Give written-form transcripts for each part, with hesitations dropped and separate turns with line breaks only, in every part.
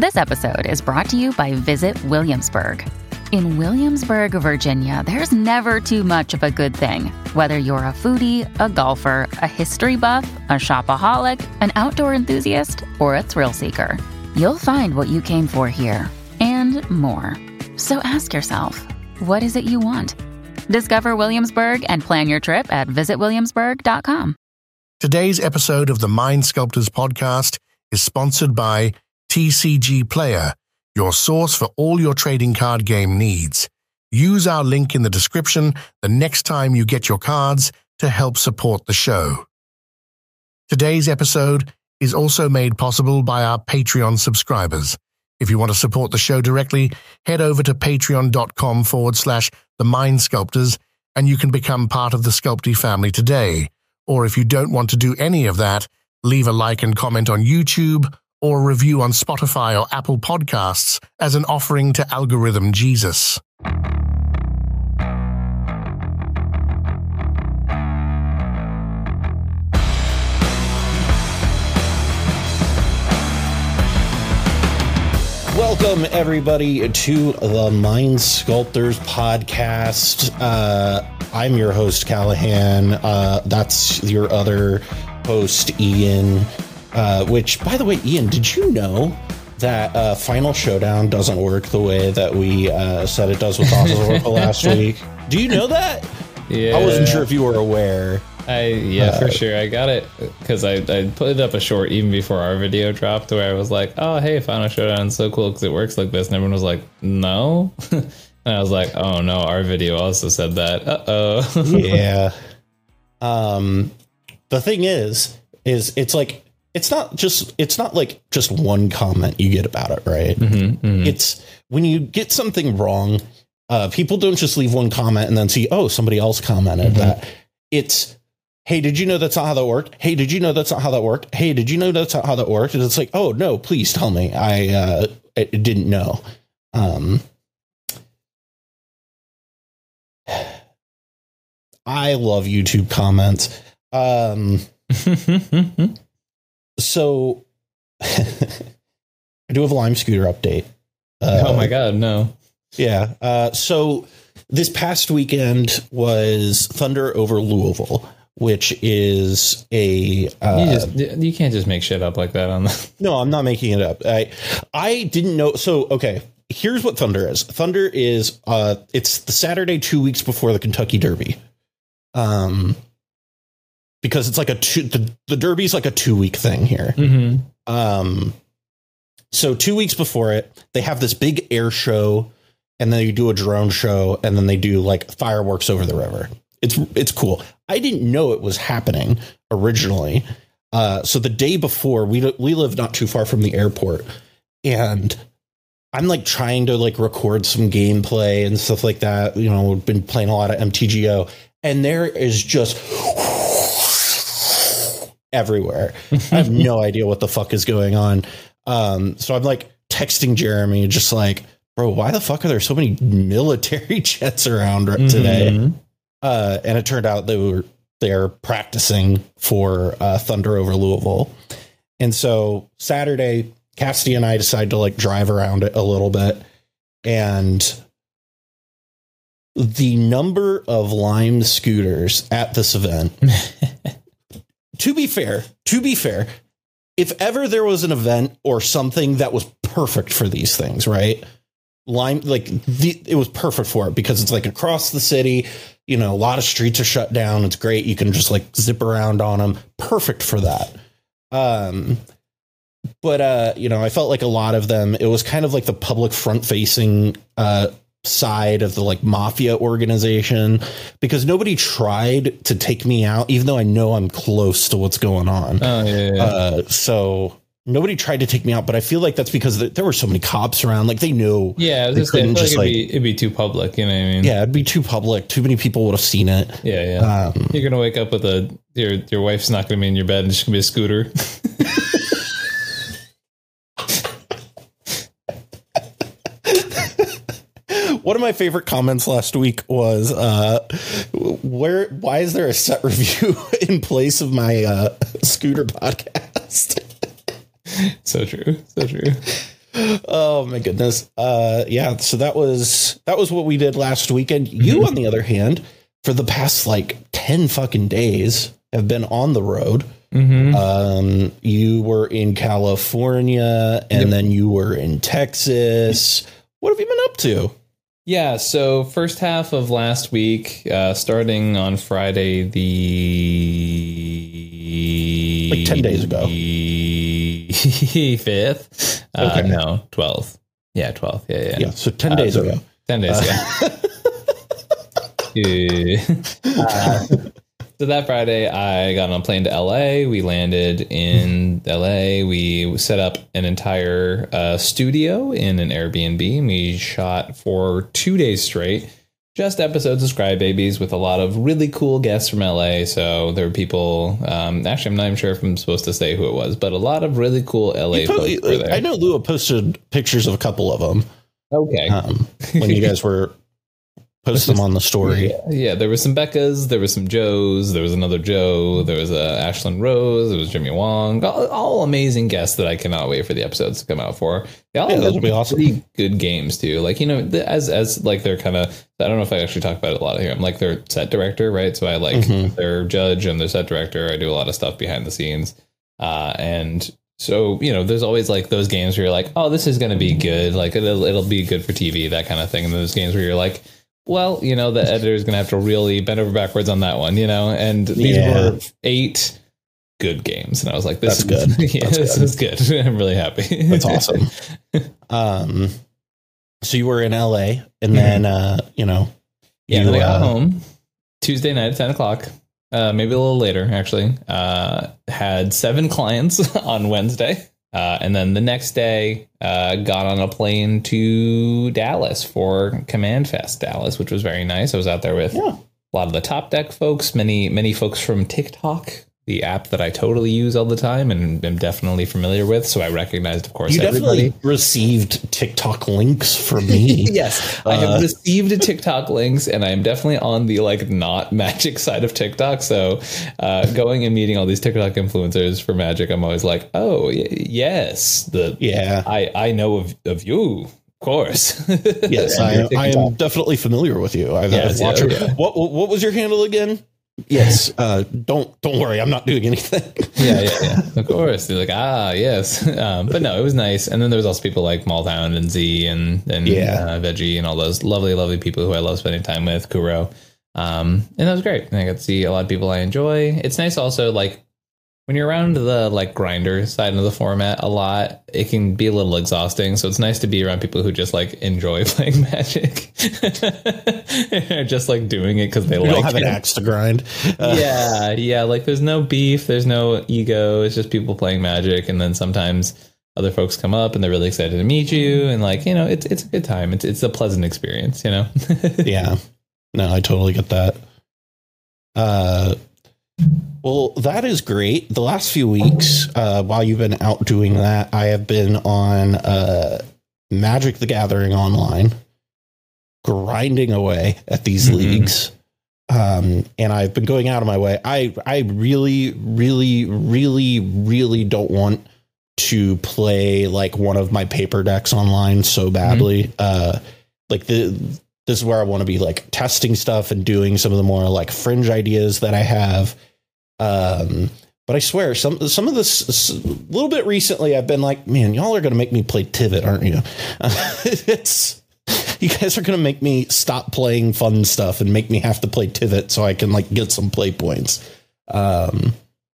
This episode is brought to you by Visit Williamsburg. In Williamsburg, Virginia, there's never too much of a good thing. Whether you're a foodie, a golfer, a history buff, a shopaholic, an outdoor enthusiast, or a thrill seeker, you'll find what you came for here and more. So ask yourself, what is it you want? Discover Williamsburg and plan your trip at visitwilliamsburg.com.
Today's episode of the Mind Sculptors podcast is sponsored by TCG Player, your source for all your trading card game needs. Use our link in the description the next time you get your cards to help support the show. Today's episode is also made possible by our Patreon subscribers. If you want to support the show directly, head over to patreon.com/The Mind Sculptors and you can become part of the Sculpty family today. Or if you don't want to do any of that, leave a like and comment on YouTube or a review on Spotify or Apple Podcasts as an offering to Algorithm Jesus.
Welcome, everybody, to the Mind Sculptors podcast. I'm your host, Callahan. That's your other host, Ian. Which, by the way, Ian, did you know that Final Showdown doesn't work the way that we said it does with Oracle last week? Do you know that?
Yeah.
I wasn't sure if you were aware.
For sure. I got it because I put up a short even before our video dropped where I was like, oh, hey, Final Showdown is so cool because it works like this. And everyone was like, no. And I was like, oh, no, our video also said that. Uh-oh. Yeah.
The thing is it's like, it's not like just one comment you get about it, right? It's when you get something wrong, people don't just leave one comment and then see, oh, somebody else commented that. It's, hey, did you know that's not how that worked? Hey, did you know that's not how that worked? Hey, did you know that's not how that worked? And it's like, oh, no, please tell me. I didn't know. I love YouTube comments. So I do have a Lime Scooter update.
Oh my God, no.
Yeah. So this past weekend was Thunder over Louisville, which is a
you can't just make shit up like that on the.
No, I'm not making it up. I didn't know. So, OK, here's what Thunder is. Thunder is it's the Saturday 2 weeks before the Kentucky Derby. Because it's like the Derby is like a 2 week thing here. So 2 weeks before it, they have this big air show and then they do a drone show and then they do like fireworks over the river. It's cool. I didn't know it was happening originally. So the day before we live not too far from the airport and I'm like trying to like record some gameplay and stuff like that. You know, we've been playing a lot of MTGO and there is just everywhere. I have no idea what the fuck is going on. So I'm like texting Jeremy, just like, bro, why the fuck are there so many military jets around today? And it turned out they're practicing for Thunder over Louisville. And so Saturday, Cassidy and I decided to like drive around it a little bit. And the number of Lime scooters at this event To be fair, if ever there was an event or something that was perfect for these things, right? It was perfect for it because it's like across the city, you know, a lot of streets are shut down. It's great. You can just like zip around on them. Perfect for that. But you know, I felt like a lot of them, it was kind of like the public front facing side of the like mafia organization because nobody tried to take me out, even though I know I'm close to what's going on.
Oh, yeah.
So nobody tried to take me out, but I feel like that's because there were so many cops around. Like they know.
Yeah, I feel like it'd be too public. You know what I mean?
Yeah, it'd be too public. Too many people would have seen it.
Yeah. You're gonna wake up with your wife's not gonna be in your bed and she's gonna be a scooter.
One of my favorite comments last week was, why is there a set review in place of my scooter podcast?
So true.
Oh my goodness. Yeah. So that was what we did last weekend. You, on the other hand, for the past like 10 fucking days have been on the road. You were in California and then you were in Texas. What have you been up to?
Yeah, so first half of last week, starting on Friday
like 10 days ago.
5th?
Okay.
No, 12th. Yeah, 12th. Yeah.
So 10 days ago.
10 days ago. So that Friday, I got on a plane to LA. We landed in LA. We set up an entire studio in an Airbnb. We shot for 2 days straight, just episodes of Crybabies with a lot of really cool guests from LA. So there were people, actually, I'm not even sure if I'm supposed to say who it was, but a lot of really cool LA folks were there.
I know Lua posted pictures of a couple of them.
Okay.
When you guys were post them on the story.
Yeah, there were some Beccas, there were some Joes, there was another Joe, there was Ashlyn Rose, there was Jimmy Wong, all amazing guests that I cannot wait for the episodes to come out for.
That'll be awesome.
Pretty good games too. Like, as like they're kind of, I don't know if I actually talk about it a lot here. I'm like their set director, right? So I like their judge and their set director. I do a lot of stuff behind the scenes. And so, there's always like those games where you're like, oh, this is going to be good. Like it'll be good for TV, that kind of thing. And those games where you're like, well, the editor is going to have to really bend over backwards on that one, and these were 8 good games. And I was like, this is good. This is good. I'm really happy.
That's awesome. So you were in LA and then, then
I got home Tuesday night at 10 o'clock, maybe a little later, actually. Had 7 clients on Wednesday. And then the next day, got on a plane to Dallas for Command Fest Dallas, which was very nice. I was out there with a lot of the Top Deck folks, many folks from TikTok, the app that I totally use all the time and am definitely familiar with. So I recognized, of course, everybody.
Definitely received TikTok links from me.
Yes, I have received TikTok links, and I am definitely on the not Magic side of TikTok. So going and meeting all these TikTok influencers for Magic, I'm always like, oh, yes. I know of you. Of course.
Yes, I am definitely familiar with you. I was watching. Yeah. What was your handle again? Yes. Don't worry. I'm not doing anything.
Yeah. Of course. They're like, yes. But no, it was nice. And then there was also people like Malltown and Z and Veggie and all those lovely, lovely people who I love spending time with, Kuro. And that was great. And I got to see a lot of people I enjoy. It's nice also, when you're around the grinder side of the format a lot, it can be a little exhausting. So it's nice to be around people who just enjoy playing Magic. They're just doing it because they
don't have an axe to grind.
Yeah. There's no beef, there's no ego. It's just people playing Magic, and then sometimes other folks come up and they're really excited to meet you, and it's a good time. It's a pleasant experience.
Yeah. No, I totally get that. Well, that is great. The last few weeks, while you've been out doing that, I have been on Magic the Gathering Online, grinding away at these leagues. And I've been going out of my way. I really, really, really, really don't want to play one of my paper decks online so badly. This is where I want to be testing stuff and doing some of the more fringe ideas that I have. But I swear some of this a little bit recently, I've been like, man, y'all are going to make me play Tivit, aren't you? You guys are going to make me stop playing fun stuff and make me have to play Tivit so I can get some play points. But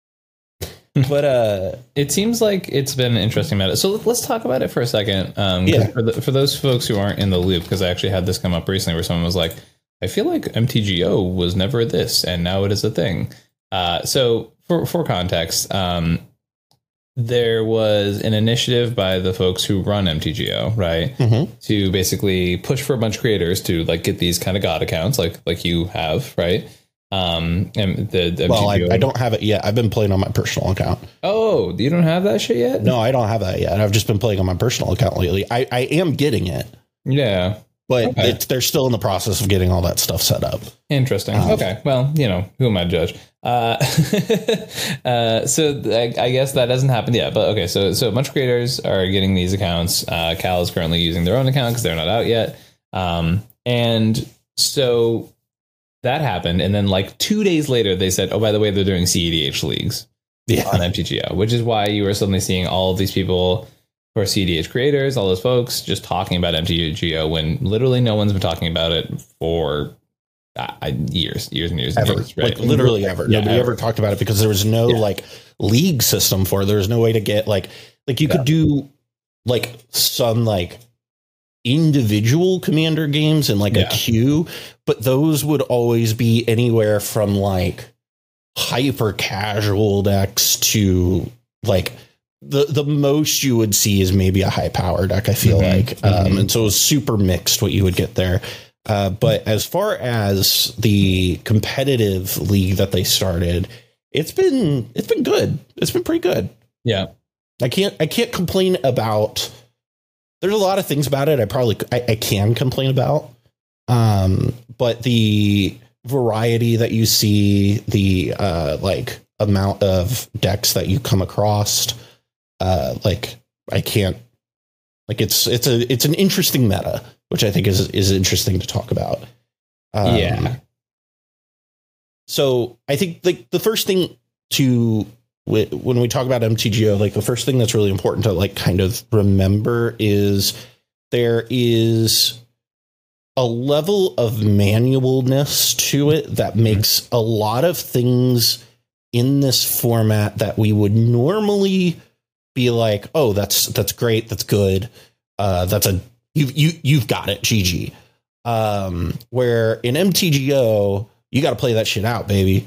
it seems like it's been an interesting matter. So let's talk about it for a second. For those folks who aren't in the loop, because I actually had this come up recently where someone was like, I feel like MTGO was never this and now it is a thing. So for context, there was an initiative by the folks who run MTGO, right? To basically push for a bunch of creators to get these kind of God accounts like you have, right? And
I don't have it yet. I've been playing on my personal account.
Oh, you don't have that shit yet?
No, I don't have that yet. I've just been playing on my personal account lately. I am getting it.
Yeah.
but they're still in the process of getting all that stuff set up.
Interesting. Okay. Well, who am I to judge? So I guess that hasn't happened yet. But okay, so a bunch of creators are getting these accounts. Cal is currently using their own account because they're not out yet. And so that happened. And then like 2 days later, they said, oh, by the way, they're doing CEDH leagues on MTGO, which is why you were suddenly seeing all of these people who are CEDH creators, all those folks just talking about MTGO when literally no one's been talking about it for years and years
ever.
And years, right?
Like literally ever. Nobody ever talked about it because there was no like league system for it. There was no way to get like you could do like some like individual commander games in like a queue, but those would always be anywhere from like hyper casual decks to like the most you would see is maybe a high power deck, I feel like. And so it was super mixed what you would get there. But as far as the competitive league that they started, it's been good. It's been pretty good.
Yeah.
I can't complain about. There's a lot of things about it I can complain about. But the variety that you see, the like amount of decks that you come across, like I can't, like it's an interesting meta, which I think is interesting to talk about. So I think like the first thing when we talk about MTGO, like the first thing that's really important to like kind of remember is there is a level of manualness to it that makes a lot of things in this format that we would normally be like, oh, that's great, that's good, you've got it, GG. Where in MTGO you got to play that shit out, baby,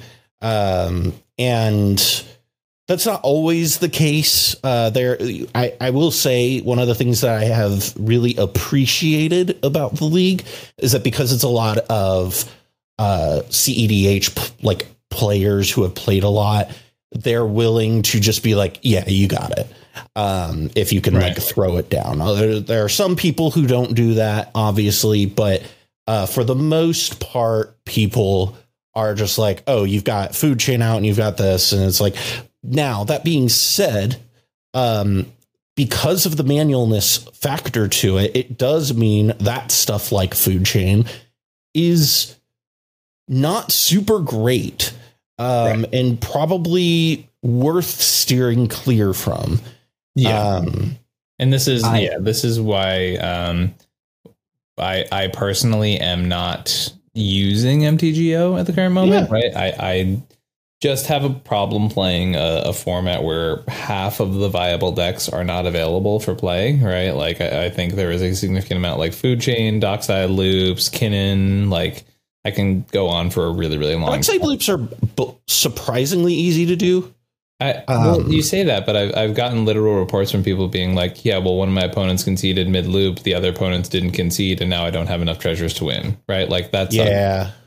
and that's not always the case. I will say one of the things that I have really appreciated about the league is that because it's a lot of CEDH like players who have played a lot, they're willing to just be like, yeah, you got it. If you can like throw it down. There are some people who don't do that, obviously, but for the most part, people are just like, oh, you've got food chain out and you've got this. And it's like, now that being said, because of the manualness factor to it, it does mean that stuff like food chain is not super great, and probably worth steering clear from.
And this is why I personally am not using MTGO at the current moment. Right. I just have a problem playing a format where half of the viable decks are not available for play. Right. Like I think there is a significant amount like Food Chain, Dockside Loops, Kinnan. Like I can go on for a really, really long time.
Dockside Loops are surprisingly easy to do.
Well, you say that, but I've gotten literal reports from people being like, yeah, well, one of my opponents conceded mid loop, the other opponents didn't concede, and now I don't have enough treasures to win. Right. Like that's that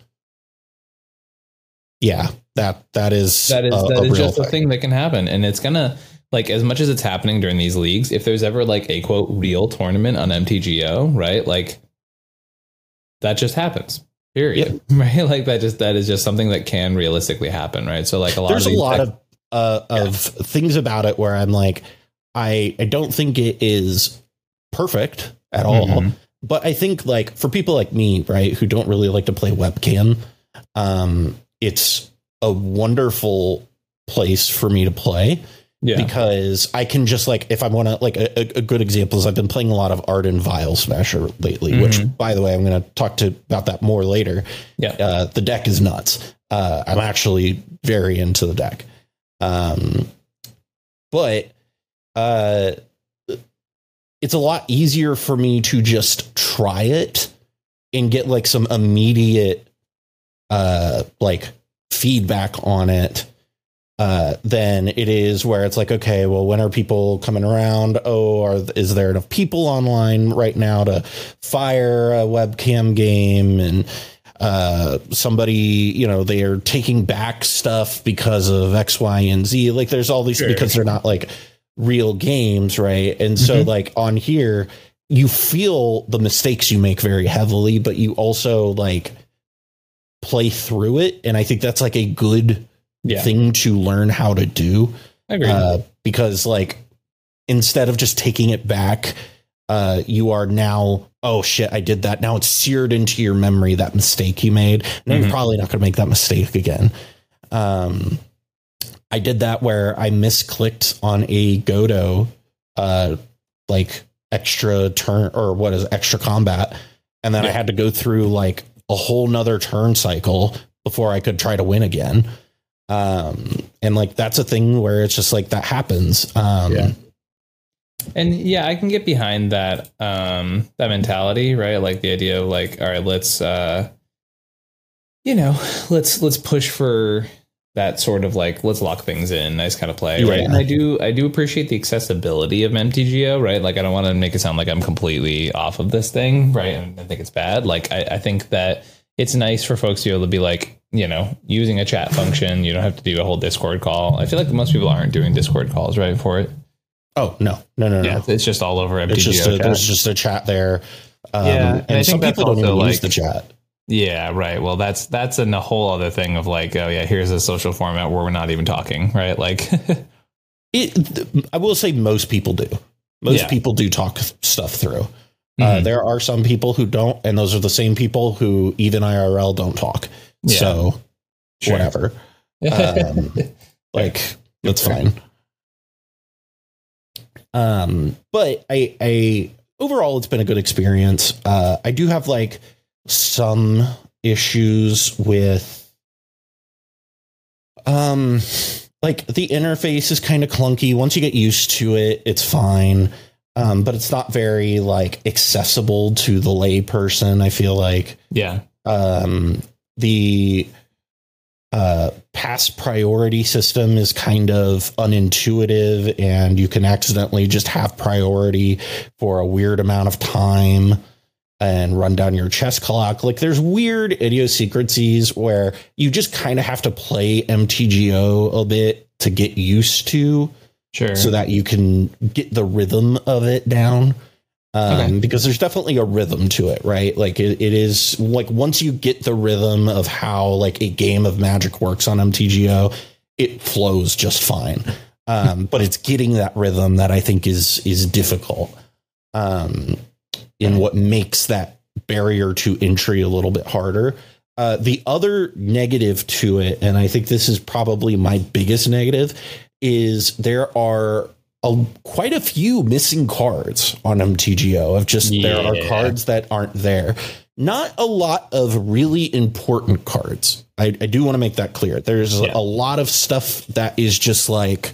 is just a thing that can happen. And it's gonna, like, as much as it's happening during these leagues, if there's ever like a quote real tournament on MTGO, right? Like that just happens, period. Right. Like that is just something that can realistically happen. Right. So like
there's a lot of things about it where I'm like, I don't think it is perfect at all, but I think like for people like me, right, who don't really like to play webcam, it's a wonderful place for me to play because I can just like, if I want to, like a good example is I've been playing a lot of Arden Vile Smasher lately, which by the way, I'm going to talk about that more later. The deck is nuts. I'm actually very into the deck. But it's a lot easier for me to just try it and get like some immediate like feedback on it than it is where it's like, okay, well, when are people coming around? Is there enough people online right now to fire a webcam game? And somebody, they are taking back stuff because of X, Y, and Z. Like there's all these because they're not like real games. Right. And so like on here, you feel the mistakes you make very heavily, but you also like play through it. And I think that's like a good thing to learn how to do.
I agree.
Because like, instead of just taking it back, you are now, oh shit, I did that. Now it's seared into your memory, that mistake you made. Now you're probably not going to make that mistake again. I did that where I misclicked on a Godo, like extra turn, or what is extra combat. And then I had to go through like a whole nother turn cycle before I could try to win again. And like, that's a thing where it's just like, that happens.
And yeah, I can get behind that, that mentality, right? Like the idea of like, all right, let's, let's push for that sort of like, let's lock things in, nice kind of play. Right. And I do appreciate the accessibility of MTGO, right? Like, I don't want to make it sound like I'm completely off of this thing, right? And I think it's bad. Like, I think that it's nice for folks to be able to be like, using a chat function. You don't have to do a whole Discord call. I feel like most people aren't doing Discord calls, right, for it.
Oh, no.
It's just all over MTGO.
There's just a chat there.
And
some people don't even use the chat.
Yeah, right. Well, that's a whole other thing of like, oh yeah, here's a social format where we're not even talking, right? Like,
I will say most people do. Most people do talk stuff through. There are some people who don't, and those are the same people who even IRL don't talk. Yeah. So whatever. Like, that's fine. But I overall, it's been a good experience. I do have like some issues with, like the interface is kind of clunky. Once you get used to it, it's fine. But it's not very like accessible to the lay person. I feel like, the pass priority system is kind of unintuitive, and you can accidentally just have priority for a weird amount of time and run down your chess clock. Like, there's weird idiosyncrasies where you just kind of have to play MTGO a bit to get used to, so that you can get the rhythm of it down. Because there's definitely a rhythm to it, right? Like it is like, once you get the rhythm of how like a game of Magic works on MTGO, it flows just fine. But it's getting that rhythm that I think is difficult, in what makes that barrier to entry a little bit harder. The other negative to it, and I think this is probably my biggest negative, is there are quite a few missing cards on MTGO of just, there are cards that aren't there. Not a lot of really important cards. I do want to make that clear. There's a lot of stuff that is just like,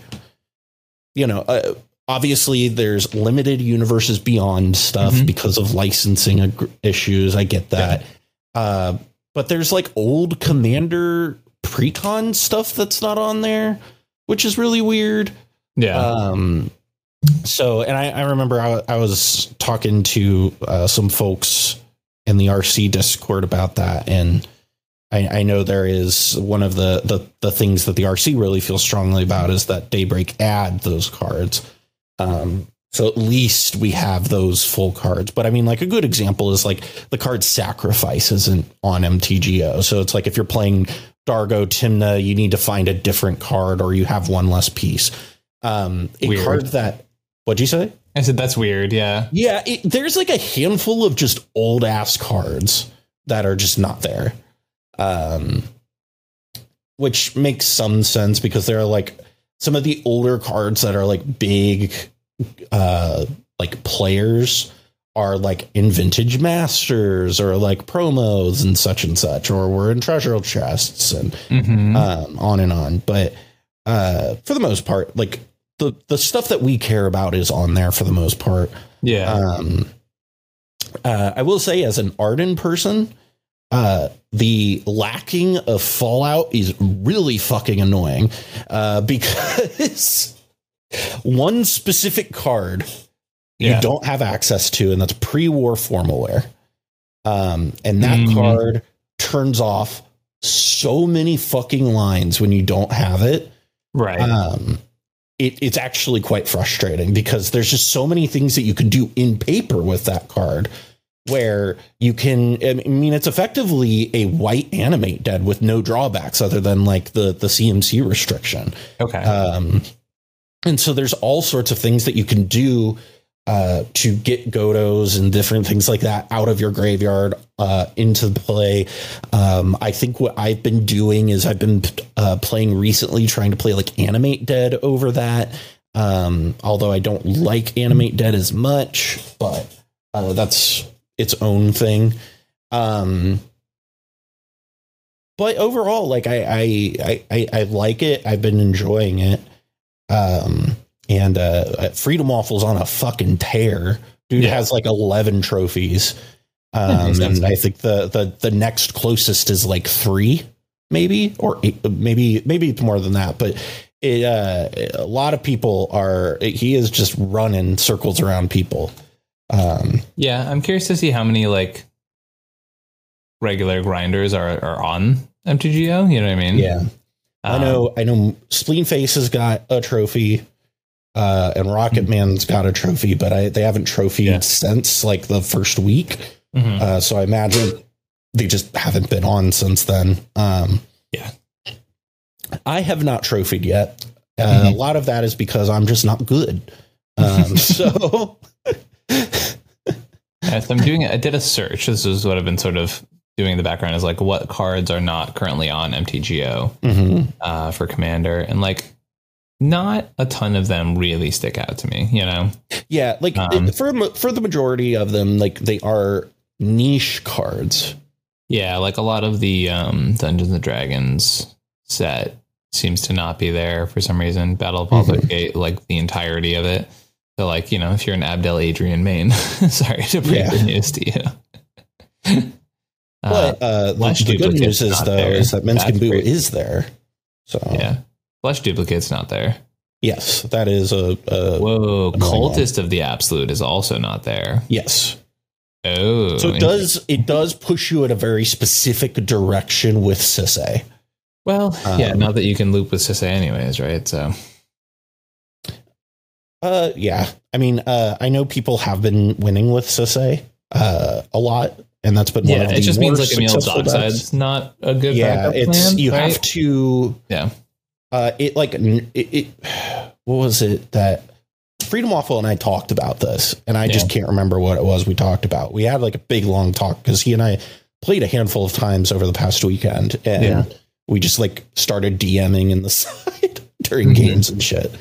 obviously there's limited universes beyond stuff because of licensing issues. I get that. But there's like old Commander Precon stuff that's not on there, which is really weird. So, and I remember I was talking to some folks in the RC Discord about that, and I know there is one of the things that the RC really feels strongly about is that Daybreak add those cards. So at least we have those full cards. But I mean, like a good example is like the card Sacrifice isn't on MTGO. So it's like if you're playing Dargo Tymna, you need to find a different card, or you have one less piece.
Weird.
Card that, what'd you say?
I said that's weird. Yeah.
There's like a handful of just old ass cards that are just not there, which makes some sense because there are like some of the older cards that are like big, like players are like in Vintage Masters or like promos and such, or we're in treasure chests and on and on. But for the most part, like the stuff that we care about is on there for the most part. I will say, as an Arden person, the lacking of Fallout is really fucking annoying, because one specific card you don't have access to, and that's pre-war formalware. And that card turns off so many fucking lines when you don't have it.
Right.
it's actually quite frustrating because there's just so many things that you can do in paper with that card where you can, I mean, it's effectively a white animate dead with no drawbacks other than like the CMC restriction.
Okay.
And so there's all sorts of things that you can do to get Godos and different things like that out of your graveyard into the play. I think what I've been doing is I've been playing recently, trying to play like Animate Dead over that. Although I don't like Animate Dead as much, but that's its own thing. But overall, like I like it. I've been enjoying it. And Freedom Waffle's on a fucking tear. Dude has like 11 trophies. And I think the next closest is like 3, maybe, or 8, maybe it's more than that. But a lot of people he is just running circles around people.
Yeah, I'm curious to see how many like regular grinders are on MTGO. You know what I mean?
Yeah. I know Spleen Face has got a trophy, and Rocket Man's got a trophy, but they haven't trophied since like the first week. So I imagine they just haven't been on since then.
Yeah.
I have not trophied yet. A lot of that is because I'm just not good. So
I did a search. This is what I've been sort of doing in the background, is like what cards are not currently on MTGO for Commander, and like not a ton of them really stick out to me, you know?
Yeah, like for the majority of them, like they are niche cards.
Yeah, like a lot of the Dungeons and Dragons set seems to not be there for some reason. Battle of Baldur's Gate, like the entirety of it. So like, you know, if you're an Abdel Adrian main, sorry to break the news to you.
But the good news is that Menskin Boo is there. So
yeah, Flesh Duplicate's not there.
Yes, that is a
Cultist of the Absolute is also not there.
Yes.
Oh,
so it does push you in a very specific direction with Sisay.
Well, not that you can loop with Sisay anyways, right? So
yeah. I mean, I know people have been winning with Sisay a lot, and that's been one of the
it just means like Emil
Dockside's
not a good backup plan.
You have to what was it that Freedom Waffle and I talked about this, and I just can't remember what it was we talked about. We had like a big long talk because he and I played a handful of times over the past weekend, and we just like started DMing in the side during games and shit.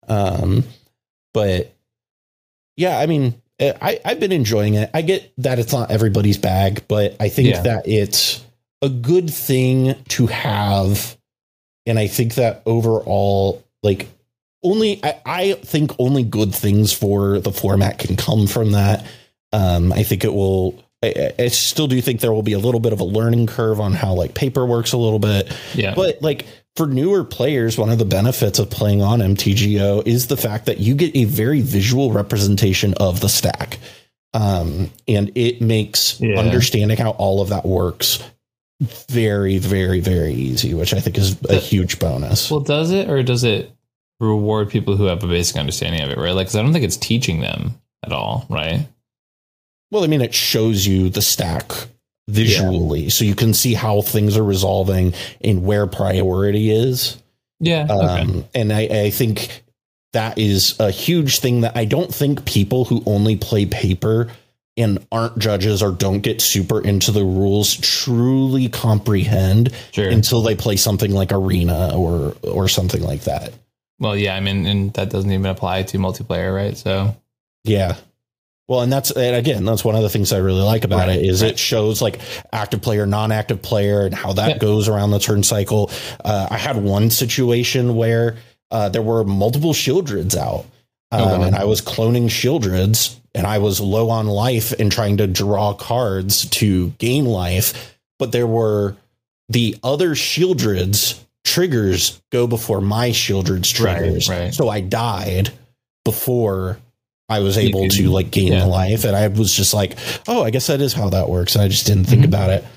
But yeah, I mean, I've been enjoying it. I get that it's not everybody's bag, but I think that it's a good thing to have. And I think that overall, like, I think only good things for the format can come from that. I think it will. I still do think there will be a little bit of a learning curve on how like paper works a little bit. Yeah. But like for newer players, one of the benefits of playing on MTGO is the fact that you get a very visual representation of the stack. And it makes understanding how all of that works very, very, very easy, which I think is a huge bonus.
Well, does it, or does it reward people who have a basic understanding of it, right? Like, 'cause I don't think it's teaching them at all, right?
Well, I mean, it shows you the stack visually, so you can see how things are resolving and where priority is.
Yeah.
And I think that is a huge thing that I don't think people who only play paper and aren't judges or don't get super into the rules truly comprehend until they play something like Arena or something like that.
Well, yeah, I mean, and that doesn't even apply to multiplayer, right? So,
yeah. Well, and that's one of the things I really like about it is it shows like active player, non-active player, and how that goes around the turn cycle. I had one situation where there were multiple Shieldreds out, and I was cloning Shieldreds, and I was low on life and trying to draw cards to gain life, but there were the other Shieldreds triggers go before my Shieldred's triggers, so I died before I was able to like gain the life, and I was just like, oh, I guess that is how that works. I just didn't think about it.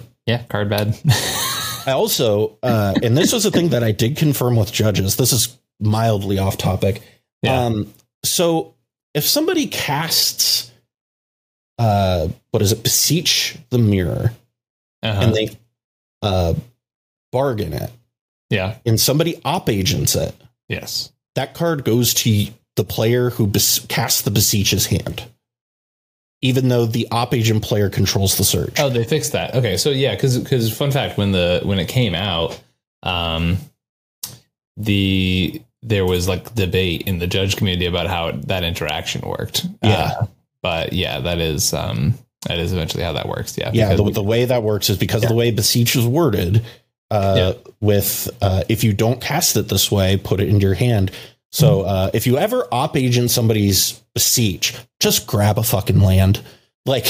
Card bad.
I also, and this was a thing that I did confirm with judges. This is mildly off topic.
Yeah.
So if somebody casts, Beseech the Mirror, and they bargain it,
yeah,
and somebody op agents it,
yes,
that card goes to the player who casts the Beseech's hand, even though the op agent player controls the search.
Oh, they fixed that. Okay, so yeah, because fun fact, when it came out, there was like debate in the judge community about how that interaction worked.
Yeah,
but yeah, that is eventually how that works. Yeah,
yeah. The way that works is because of the way Beseech is worded. With if you don't cast it this way, put it into your hand. So if you ever op agent somebody's Beseech, just grab a fucking land, like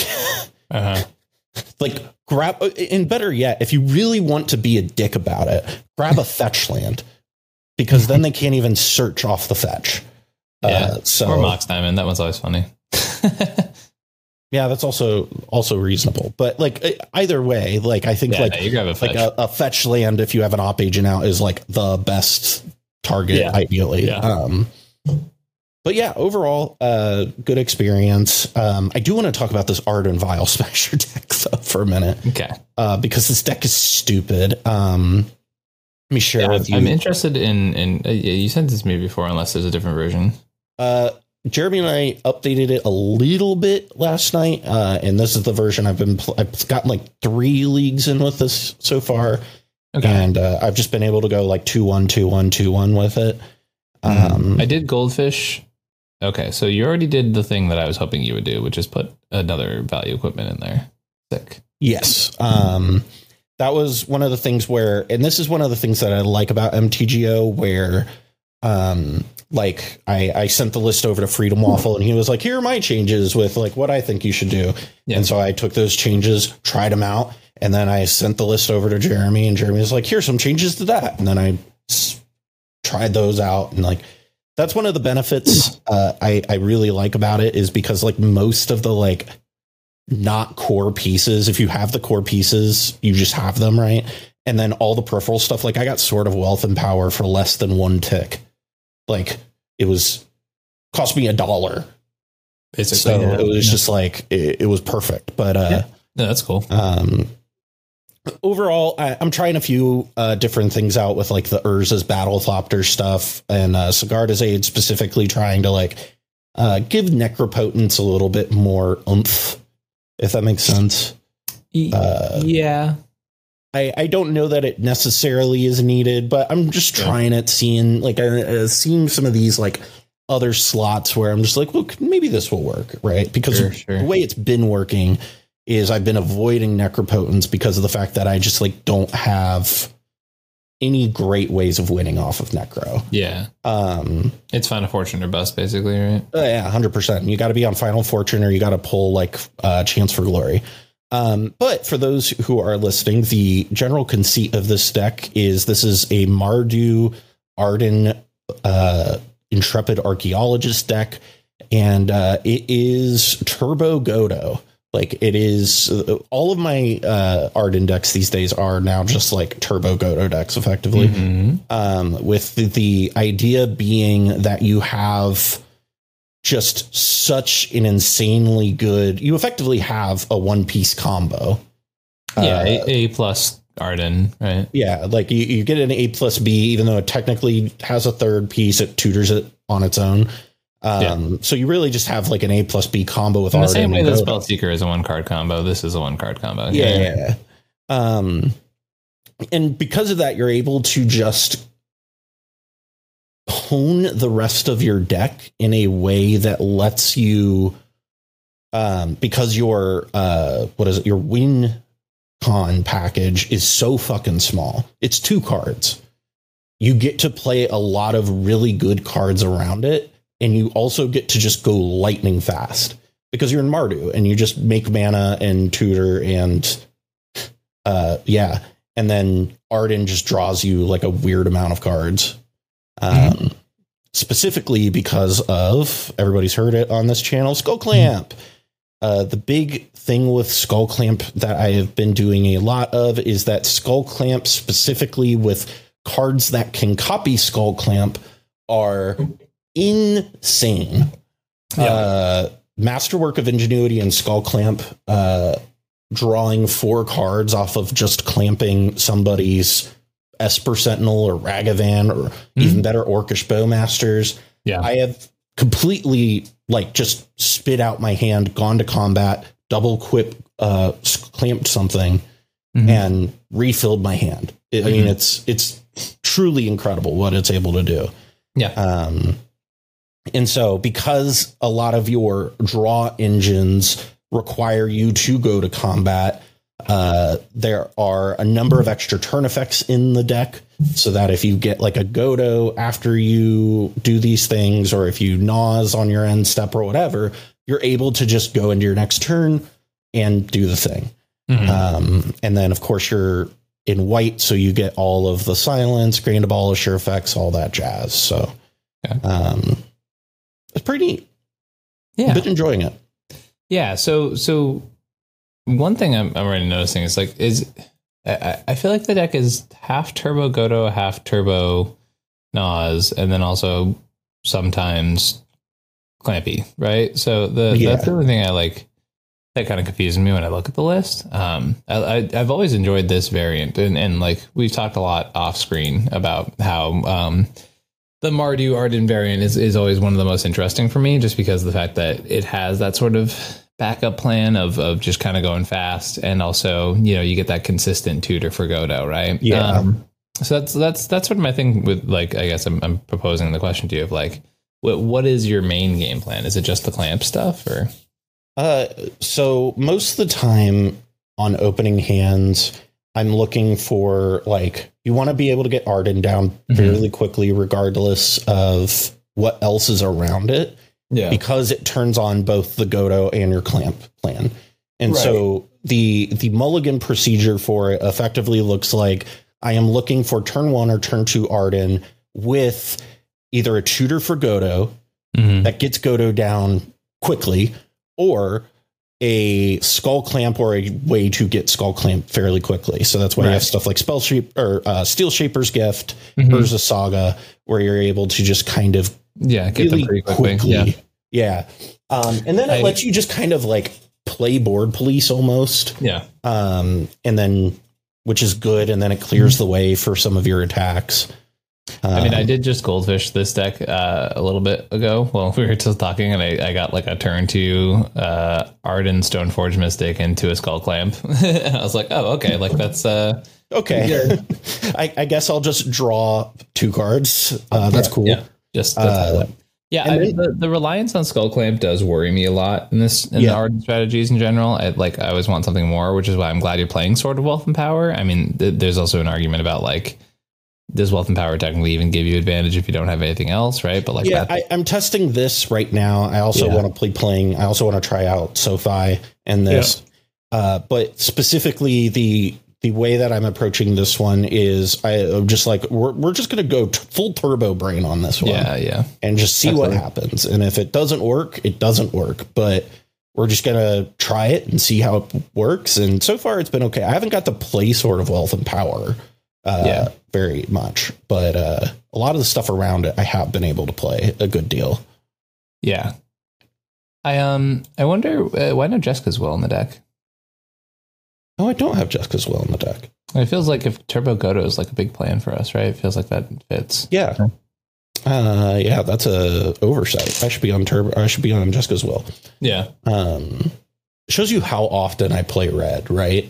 grab. And better yet, if you really want to be a dick about it, grab a fetch land, because then they can't even search off the fetch. Or
Mox Diamond. That one's always funny.
Yeah, that's also reasonable. But like either way, like I think
you grab a fetch.
Like a fetch land, if you have an op agent out, is like the best target ideally.
Yeah.
But yeah, overall, good experience. I do want to talk about this Arden Vial Smasher deck though, for a minute.
Okay.
Because this deck is stupid. Let me share with you.
I'm interested in you sent this to me before, unless there's a different version.
Jeremy and I updated it a little bit last night, and this is the version I've gotten like 3 leagues in with this so far. Okay. And I've just been able to go like 2-1, 2-1, 2-1 with it.
I did Goldfish. Okay, so you already did the thing that I was hoping you would do, which is put another value equipment in there. Sick.
Yes. That was one of the things where, and this is one of the things that I like about MTGO, where like I sent the list over to Freedom Waffle and he was like, here are my changes with like what I think you should do. Yeah. And so I took those changes, tried them out, and then I sent the list over to Jeremy, and Jeremy was like, here's some changes to that. And then I tried those out, and like, that's one of the benefits I really like about it, is because like most of the like not core pieces, if you have the core pieces, you just have them, right? And then all the peripheral stuff, like I got Sword of Wealth and Power for less than 1 tick. Like it cost me $1. Basically, so it was just like it was perfect. But
no, that's cool.
Overall, I'm trying a few different things out with like the Urza's Battlethopter stuff, and Sigarda's Aid specifically trying to like give Necropotence a little bit more oomph, if that makes sense.
Yeah.
I don't know that it necessarily is needed, but I'm just trying it, seeing some of these like other slots where I'm just like, look, maybe this will work, right? Because the way it's been working is I've been avoiding Necropotence because of the fact that I just like don't have any great ways of winning off of Necro.
Yeah. It's Final Fortune or bust, basically, right?
Yeah, 100%. You got to be on Final Fortune, or you got to pull like Chance for Glory. But for those who are listening, the general conceit of this deck is this is a Mardu Arden Intrepid Archaeologist deck, and it is Turbo Godo. Like it is, all of my Arden decks these days are now just like Turbo Godo decks, effectively. With the idea being that you have just such an insanely good, you effectively have a 1-piece combo.
Yeah, A plus Arden, right?
Yeah, like you get an A plus B, even though it technically has a 3rd piece, it tutors it on its own. So you really just have like an A plus B combo with Arden.
The same way that Spellseeker is a 1-card combo, this is a 1-card combo.
Yeah. And because of that, you're able to just hone the rest of your deck in a way that lets you, because your your win con package is so fucking small. It's 2 cards. You get to play a lot of really good cards around it, and you also get to just go lightning fast because you're in Mardu and you just make mana and tutor and and then Arden just draws you like a weird amount of cards. Specifically because of, everybody's heard it on this channel, Skull Clamp. The big thing with Skull Clamp that I have been doing a lot of is that Skull Clamp, specifically with cards that can copy Skull Clamp, are insane.
Yeah.
Masterwork of Ingenuity and Skull Clamp, drawing 4 cards off of just clamping somebody's Esper Sentinel or Ragavan, or even better, Orcish Bowmasters.
Yeah.
I have completely like just spit out my hand, gone to combat, double clamped something, and refilled my hand. I mean, it's truly incredible what it's able to do.
Yeah.
And so because a lot of your draw engines require you to go to combat, there are a number of extra turn effects in the deck, so that if you get like a Godo after you do these things, or if you Naws on your end step or whatever, you're able to just go into your next turn and do the thing. And then of course you're in white, so you get all of the silence, Grain to Ball, sure effects, all that jazz. So it's pretty neat.
Yeah.
I've been enjoying it.
Yeah. So one thing I'm already noticing is like, I feel like the deck is half Turbo Godo, half Turbo Naws, and then also sometimes Clampy, right? So that's the only thing I like that kind of confuses me when I look at the list. I've always enjoyed this variant, and like we've talked a lot off screen about how the Mardu Arden variant is always one of the most interesting for me, just because of the fact that it has that sort of backup plan of just kind of going fast, and also, you know, you get that consistent tutor for Godo, right?
Yeah.
So that's sort of my thing with, like, I guess I'm proposing the question to you of like, what is your main game plan? Is it just the clamp stuff, or?
So most of the time on opening hands, I'm looking for, like, you want to be able to get Arden down fairly quickly, regardless of what else is around it.
Yeah.
Because it turns on both the Godo and your clamp plan. And so the mulligan procedure for it effectively looks like I am looking for turn 1 or turn 2 Arden with either a tutor for Godo that gets Godo down quickly, or a Skull Clamp, or a way to get Skull Clamp fairly quickly. So that's why you have stuff like Spell Shape or Steel Shaper's Gift, Urza Saga, where you're able to just kind of
get
really
them pretty quickly.
And then it lets you just kind of like play board police almost. And then, which is good. And then it clears the way for some of your attacks.
I mean, I did just Goldfish this deck a little bit ago. Well, we were just talking, and I got like a turn 2 Arden Stoneforge Mystic into a Skull Clamp. And I was like, oh, okay, like that's
okay. I guess I'll just draw 2 cards. That's cool.
Yeah, just that's the reliance on Skull Clamp does worry me a lot in the Arden strategies in general. I always want something more, which is why I'm glad you're playing Sword of Wealth and Power. I mean, there's also an argument about like, does Wealth and Power technically even give you advantage if you don't have anything else, right? But like,
I'm testing this right now. I also want to I also want to try out SoFi and this, but specifically the way that I'm approaching this one is I'm just like, we're just going to go full turbo brain on this one, and just see what happens. And if it doesn't work, it doesn't work. But we're just going to try it and see how it works. And so far, it's been okay. I haven't got to play Sword of Wealth and Power very much, but a lot of the stuff around it I have been able to play a good deal.
I wonder why no Jeska's Will in the deck.
I don't have Jeska's Will in the deck.
It feels like if Turbo Godo is like a big plan for us, right? It feels like that fits.
That's a oversight. I should be on Jeska's Will. Shows you how often I play red, right?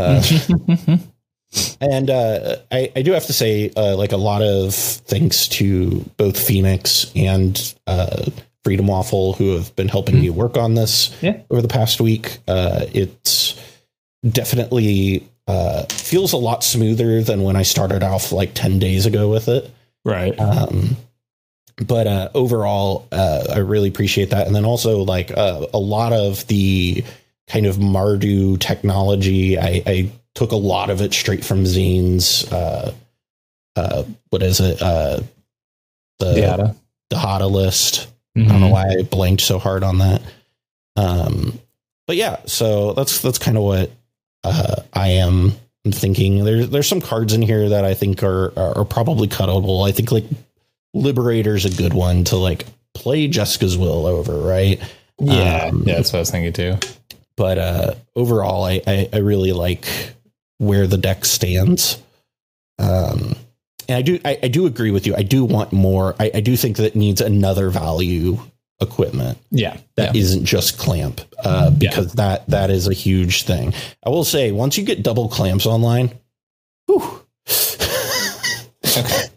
And I do have to say, like, a lot of thanks to both Phoenix and Freedom Waffle, who have been helping me work on this over the past week. It's definitely feels a lot smoother than when I started off like 10 days ago with it.
Right.
But overall, I really appreciate that. And then also, like, a lot of the kind of Mardu technology, I took a lot of it straight from Zane's, what is it? The Dahada list. I don't know why I blanked so hard on that. But yeah, so that's kind of what I am thinking. There's some cards in here that I think are probably cuttable. I think like Liberator's a good one to like play Jessica's Will over, right?
Yeah, that's what I was thinking too.
But overall, I really like where the deck stands. And I do agree with you. I do want more. I do think that it needs another value equipment.
Yeah,
that isn't just clamp, because that is a huge thing. I will say, once you get double clamps online, whew,
okay.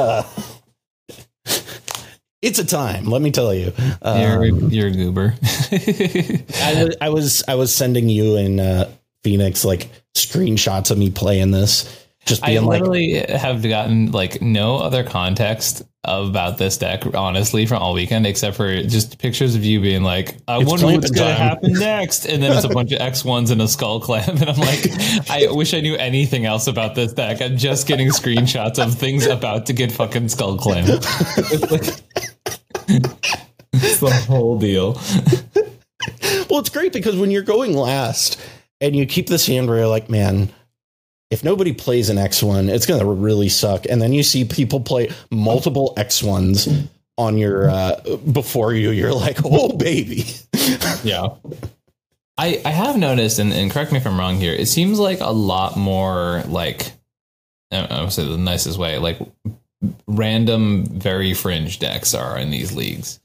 It's a time, let me tell you.
You're a goober.
I was sending you and Phoenix like screenshots of me playing this. Just being
I literally have gotten like no other context about this deck, honestly, from all weekend, except for just pictures of you being like, I wonder what's going to happen next. And then it's a bunch of X1s and a skull clamp. And I'm like, I wish I knew anything else about this deck. I'm just getting screenshots of things about to get fucking skull clamp. It's the whole deal.
Well, it's great because when you're going last and you keep this hand where you're like, man, if nobody plays an X1, it's going to really suck. And then you see people play multiple X1s on your before you. You're like, oh, baby.
Yeah. I have noticed, and correct me if I'm wrong here, it seems like a lot more like, I would say the nicest way, like random, very fringe decks are in these leagues.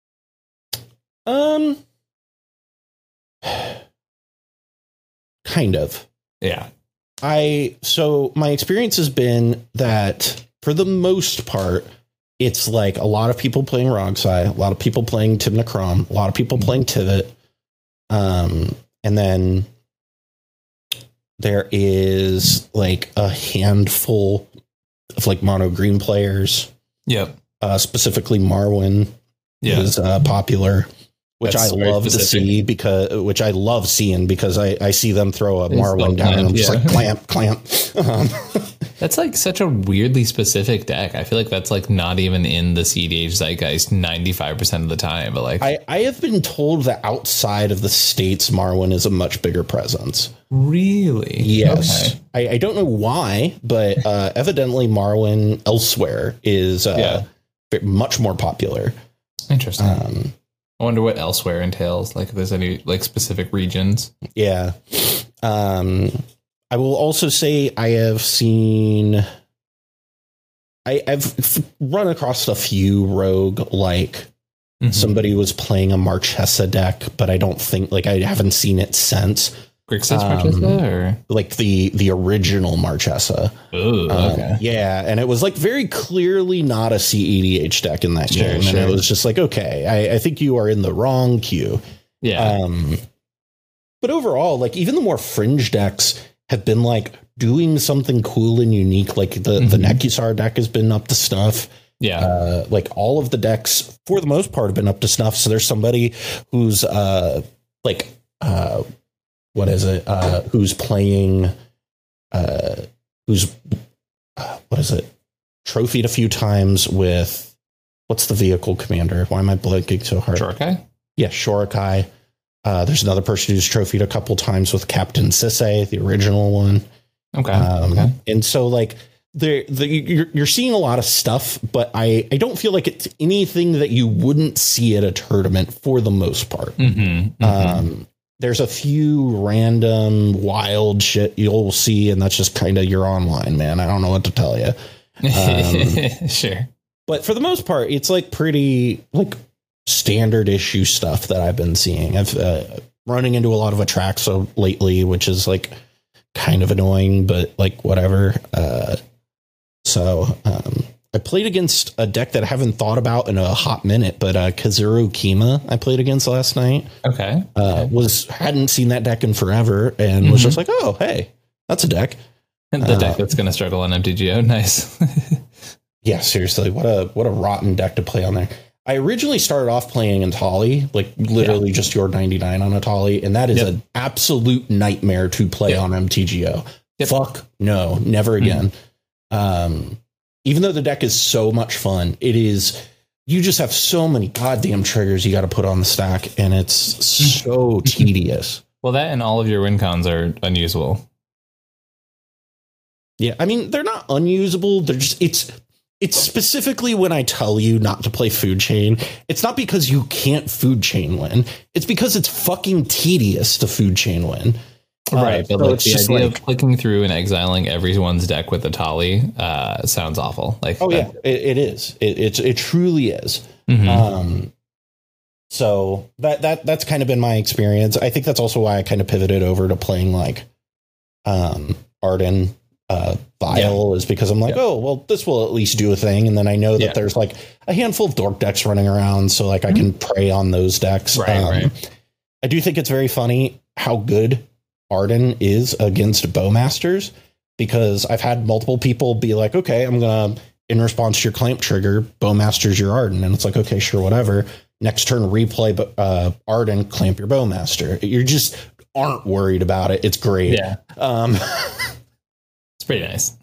Kind of.
Yeah.
So my experience has been that for the most part, it's like a lot of people playing Rogsai, a lot of people playing Tymna Kraum, a lot of people playing Tivit. And then there is like a handful of like mono green players.
Yep.
Specifically Marwyn is popular. Which I love to see which I love seeing because I see them throw a Marwyn down and I'm just like clamp.
That's like such a weirdly specific deck. I feel like that's like not even in the CDH zeitgeist 95% of the time. But like
I have been told that outside of the States, Marwyn is a much bigger presence.
Really?
Yes. Okay. I don't know why, but evidently Marwyn elsewhere is much more popular.
Interesting. I wonder what elsewhere entails, like if there's any like specific regions.
Yeah. I will also say I have seen, I've run across a few rogue, like somebody was playing a Marchesa deck, but I don't think, like I haven't seen it since.
Grixis Marchesa or
like the original Marchesa.
Oh, okay.
Yeah, and it was like very clearly not a CEDH deck in that game. And it was just like, okay, I think you are in the wrong queue.
Yeah.
But overall, like even the more fringe decks have been like doing something cool and unique. Like the Nekusar deck has been up to snuff.
Yeah.
Like all of the decks for the most part have been up to snuff. So there's somebody who's what is it? Who's playing? Trophied a few times with what's the vehicle commander? Why am I blanking so hard?
Shorikai?
Yeah, Shorikai. There's another person who's trophied a couple times with Captain Sisay, the original one.
Okay.
And so like you're seeing a lot of stuff, but I don't feel like it's anything that you wouldn't see at a tournament for the most part. There's a few random wild shit you'll see, and that's just kind of your online, man. I don't know what to tell you.
Sure.
But for the most part, it's like pretty like standard issue stuff that I've been seeing. I've running into a lot of Atraxa lately, which is like kind of annoying, but like whatever. So I played against a deck that I haven't thought about in a hot minute, but Kazuru Kima I played against last night.
Okay.
Hadn't seen that deck in forever and was just like, oh, hey, that's a deck.
The deck that's going to struggle on MTGO. Nice.
Yeah, seriously, what a rotten deck to play on there. I originally started off playing Antali, like literally just your 99 on Antali, and that is an absolute nightmare to play on MTGO. Fuck no, never again. Even though the deck is so much fun, you just have so many goddamn triggers you got to put on the stack, and it's so tedious.
Well, that and all of your win cons are unusable.
Yeah, I mean, they're not unusable. They're just, it's specifically when I tell you not to play food chain, it's not because you can't food chain win. It's because it's fucking tedious to food chain win.
Right, but
so
like
it's
the
just
idea
like,
of clicking through and exiling everyone's deck with a Tali sounds awful. Like,
oh yeah, it is. It truly is.
Mm-hmm.
So that's kind of been my experience. I think that's also why I kind of pivoted over to playing like Arden Vial, is because I'm like, oh well, this will at least do a thing, and then I know that there's like a handful of dork decks running around, so like I can prey on those decks.
Right.
I do think it's very funny how good Arden is against Bowmasters, because I've had multiple people be like, okay, I'm gonna, in response to your clamp trigger, Bowmasters your Arden, and it's like, okay, sure, whatever. Next turn, replay Arden, clamp your Bowmaster. You just aren't worried about it. It's great.
Yeah. It's pretty nice.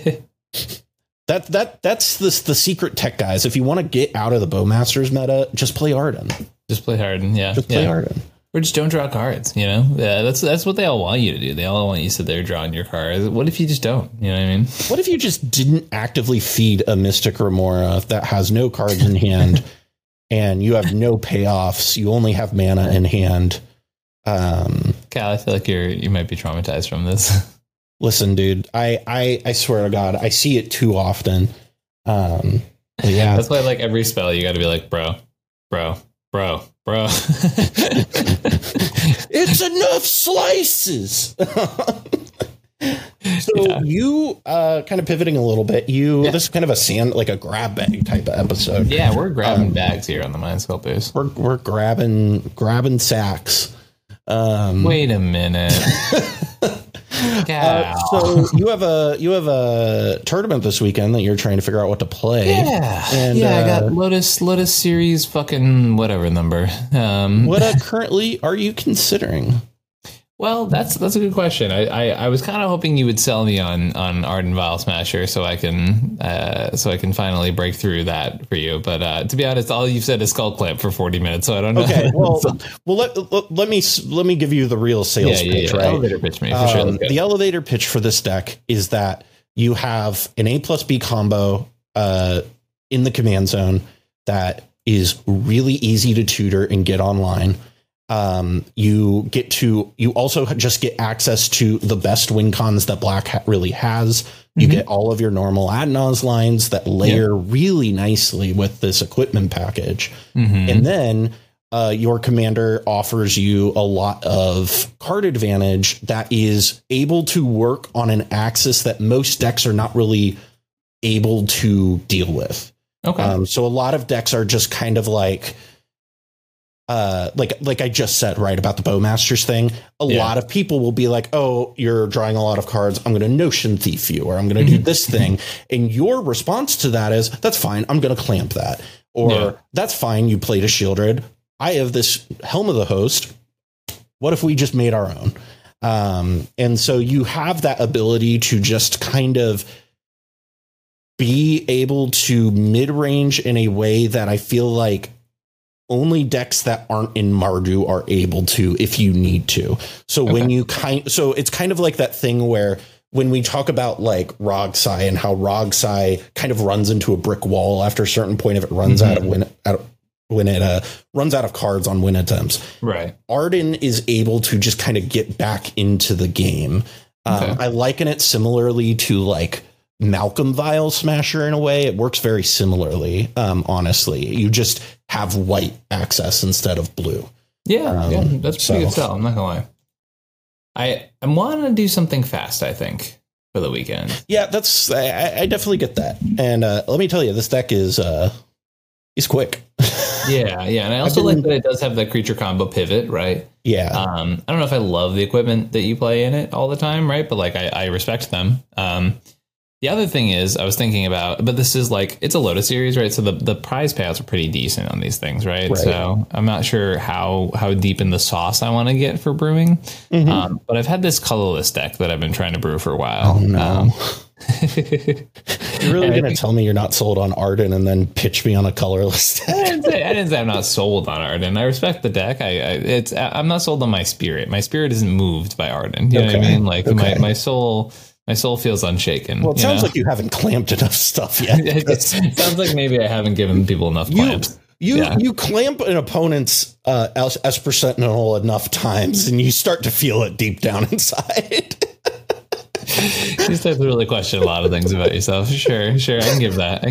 That's the secret tech, guys. If you want to get out of the Bowmasters meta, just play Arden.
Just play Arden. Yeah.
Just play Arden.
Or just don't draw cards, you know? Yeah, that's what they all want you to do. They all want you to sit there drawing your cards. What if you just don't? You know what I mean?
What if you just didn't actively feed a Mystic Remora that has no cards in hand and you have no payoffs? You only have mana in hand.
Cal, I feel like you might be traumatized from this.
Listen, dude, I swear to God, I see it too often. Yeah,
that's why like every spell you got to be like, bro.
It's enough slices. So you kind of pivoting a little bit. This is kind of a grab bag type of episode.
Yeah, we're grabbing bags here on the Mind Sculptors.
We're grabbing sacks.
Wait a minute.
So you have a tournament this weekend that you're trying to figure out what to play.
Yeah,
and
I got Lotus Series fucking whatever number.
What currently are you considering?
Well, that's a good question. I was kind of hoping you would sell me on Arden Vial Smasher so I can finally break through that for you. But to be honest, all you've said is Skull Clamp for 40 minutes, so I don't know. Okay,
well, let me give you the real sales pitch. Right?
Elevator pitch me for sure.
The elevator pitch for this deck is that you have an A+B combo in the command zone that is really easy to tutor and get online. You also just get access to the best win cons that Black really has. You get all of your normal Adnaz lines that layer really nicely with this equipment package. And then your commander offers you a lot of card advantage that is able to work on an axis that most decks are not really able to deal with. Okay. So a lot of decks are just kind of like I just said, right, about the Bowmasters thing. A lot of people will be like, oh, you're drawing a lot of cards, I'm going to Notion Thief you, or I'm going to do this thing. And your response to that is, that's fine, I'm going to clamp that. Or that's fine, you played a Shieldred. I have this Helm of the Host. What if we just made our own? And so you have that ability to just kind of be able to mid-range in a way that I feel like only decks that aren't in Mardu are able to, if you need to. So when you so it's kind of like that thing where when we talk about like Rogsai and how Rogsai kind of runs into a brick wall after a certain point if it runs out of when it runs out of cards on win attempts. Right. Arden is able to just kind of get back into the game. I liken it similarly to like Malcolm Vial Smasher in a way. It works very similarly. Honestly, you just have white access instead of blue. Yeah,
that's pretty good sell. I'm not gonna lie. I want to do something fast, I think, for the weekend.
Yeah, I definitely get that. And let me tell you, this deck is quick.
Yeah, and I also like that it does have the creature combo pivot, right?
Yeah.
I don't know if I love the equipment that you play in it all the time, right? But like I respect them. The other thing is I was thinking about, but this is like, it's a Lotus series, right? So the prize payouts are pretty decent on these things, right? So I'm not sure how deep in the sauce I want to get for brewing. But I've had this colorless deck that I've been trying to brew for a while.
Oh, no. You're really going to tell me you're not sold on Arden and then pitch me on a colorless deck?
I didn't say I'm not sold on Arden. I respect the deck. I'm not sold on my spirit. My spirit isn't moved by Arden. You know what I mean? Like my soul My soul feels unshaken.
Well, it sounds like you haven't clamped enough stuff yet.
It sounds like maybe I haven't given people enough clamps.
You clamp an opponent's Esper Sentinel enough times, and you start to feel it deep down inside.
You start to really question a lot of things about yourself. Sure, I can give that.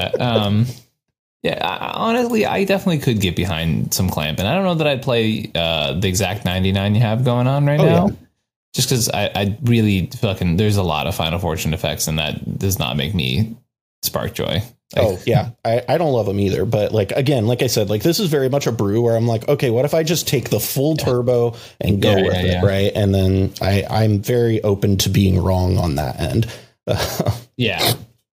Honestly, I definitely could get behind some clamping. I don't know that I'd play the exact 99 you have going on right now. Yeah. Just because I really there's a lot of Final Fortune effects, and that does not make me spark joy. I don't love them either. But like I said, like this is very much a brew where I'm like, okay, what if I just take the full turbo and go with it, right? And then I'm very open to being wrong on that end. Yeah.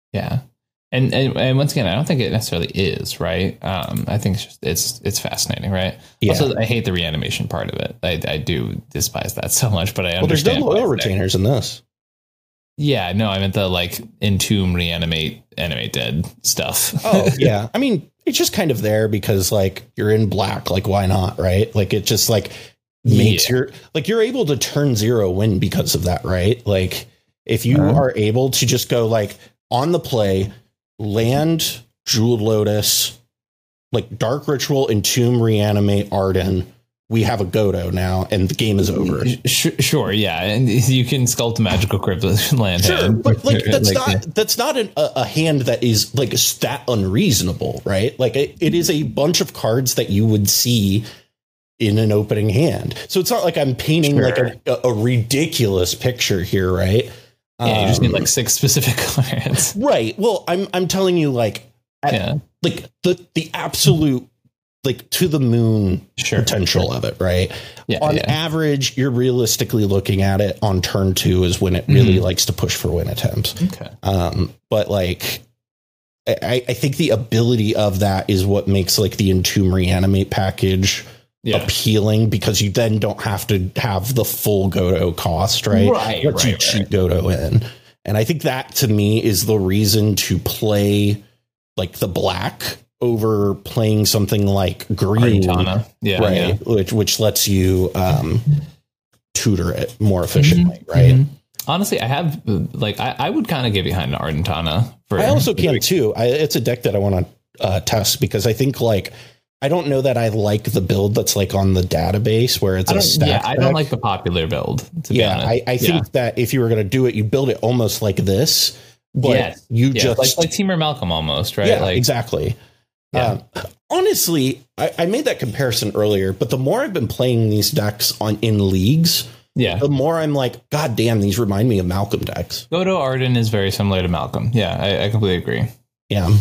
And once again, I don't think it necessarily is, right. I think it's fascinating, right? Yeah. Also, I hate the reanimation part of it. I do despise that so much, but I understand.
There's no oil retainers in this.
Yeah, no, I meant the like entomb, reanimate, animate dead stuff.
Oh yeah, I mean it's just kind of there because like you're in black, like why not, right? Like it just like makes you're able to turn 0 win because of that, right? Like if you are able to just go like on the play, land Jeweled Lotus, like Dark Ritual, Entomb, Reanimate, Arden. We have a Godo now, and the game is over.
Sure, yeah, and you can sculpt a magical crypt land.
Sure, but like that's not a hand that is like stat unreasonable, right? Like it is a bunch of cards that you would see in an opening hand. So it's not like I'm painting like a ridiculous picture here, right?
Yeah, you just need like 6 specific cards,
right? Well, I'm telling you, like, like the absolute. Like to the moon potential of it, right? Yeah, on average, you're realistically looking at it on turn 2 is when it really likes to push for win attempts.
Okay.
But like, I think the ability of that is what makes like the Entomb Reanimate package appealing, because you then don't have to have the full Godo cost, right? Lets you cheat Godo in. And I think that to me is the reason to play like the black over playing something like green, which lets you tutor it more efficiently, right?
Honestly, I have like I would kind of get behind an Ardentana.
I also can too. It's a deck that I want to test because I think like I don't know that I like the build that's like on the database where it's a stack.
Yeah, I don't like the popular build. To be honest,
I think that if you were going to do it, you build it almost like this, but you just
like Temur Malcolm almost, right?
Yeah, like, exactly. Yeah. Honestly, I made that comparison earlier, but the more I've been playing these decks in leagues, the more I'm like, God damn, these remind me of Malcolm decks.
Godo Arden is very similar to Malcolm. Yeah, I completely agree.
Yeah.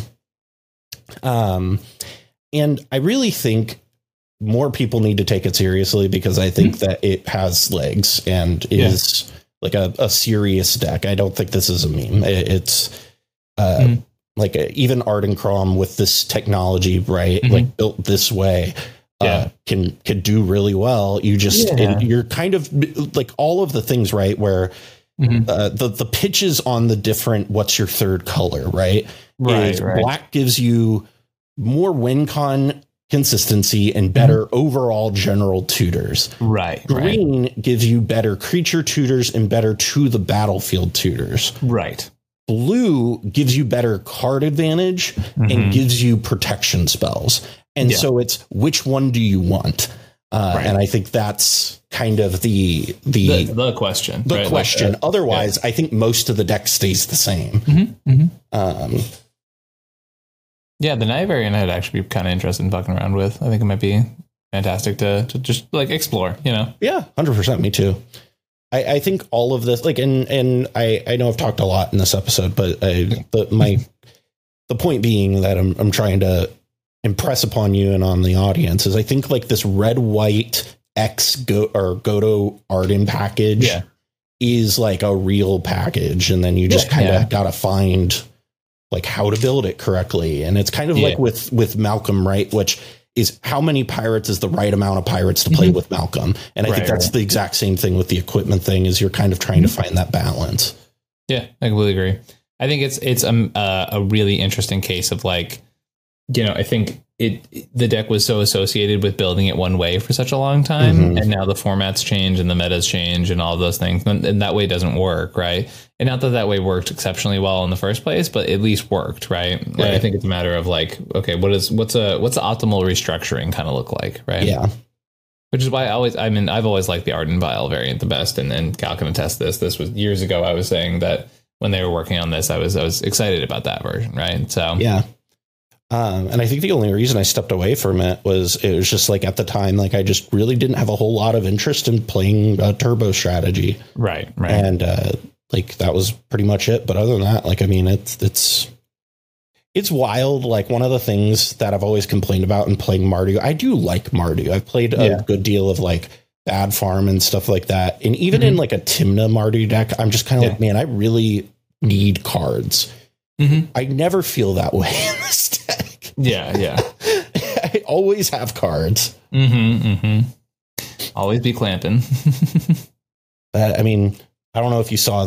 And I really think more people need to take it seriously because I think that it has legs and is like a serious deck. I don't think this is a meme. It's like even Ardencrom with this technology, right? Like built this way, can do really well. You just you're kind of like all of the things, right? Where the pitches on the different what's your third color, right? Black gives you more win con consistency and better overall general tutors. Green gives you better creature tutors and better to the battlefield tutors. Blue gives you better card advantage and gives you protection spells. And so it's which one do you want? And I think that's kind of the
question.
The question. Otherwise, I think most of the deck stays the same.
The Night variant I'd actually be kind of interested in fucking around with. I think it might be fantastic to just like explore, you know?
Yeah, 100%. Me too. I think all of this, like, and I know I've talked a lot in this episode, but the point being that I'm trying to impress upon you and on the audience is I think like this red, white Godo Arden package is like a real package. And then you just kind of got to find like how to build it correctly. And it's kind of like with Malcolm, right? Which is how many pirates is the right amount of pirates to play with Malcolm. And I think that's the exact same thing with the equipment thing is you're kind of trying to find that balance.
Yeah, I completely agree. I think it's a really interesting case of like I think the deck was so associated with building it one way for such a long time, and now the formats change and the metas change and all of those things, and that way doesn't work, right? And not that way worked exceptionally well in the first place, but at least worked, right? I think it's a matter of like, okay, what's the optimal restructuring kind of look like, right?
Yeah.
Which is why I've always liked the Arden Vial variant the best, and Cal can attest this. This was years ago. I was saying that when they were working on this, I was excited about that version, right? So
yeah. And I think the only reason I stepped away from it was just like at the time, like I just really didn't have a whole lot of interest in playing a turbo strategy.
Right.
And like that was pretty much it. But other than that, like, I mean, it's wild. Like one of the things that I've always complained about in playing Mardu, I do like Mardu. I've played a good deal of like Bad Farm and stuff like that. And even in like a Tymna Mardu deck, I'm just kind of like, man, I really need cards. I never feel that way in this deck.
Yeah.
I always have cards.
Always be clamping.
I mean, I don't know if you saw